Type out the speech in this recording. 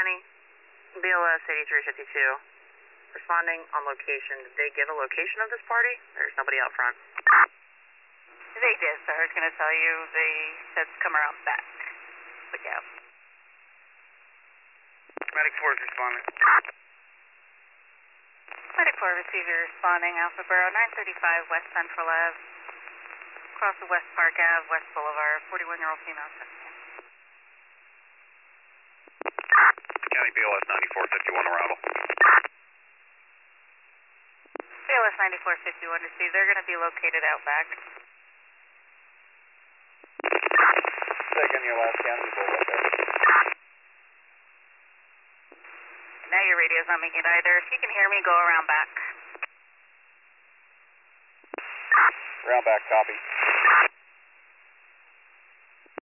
County, BLS 8352. Responding on location. Did they give a location of this party? There's nobody out front. They did, so I was going to tell you they said to come around back. But yeah. Medic 4 is responding. Medic 4 receiver responding, Alpha Borough 935 West Central Ave. Across the West Park Ave, West Boulevard, 41-year-old female. County BLS 9451 arrival. BLS 9451 received. They're going to be located out back. Second, your last county bullet there. Now your radio's not making it either. If you can hear me, go around back. Round back, copy.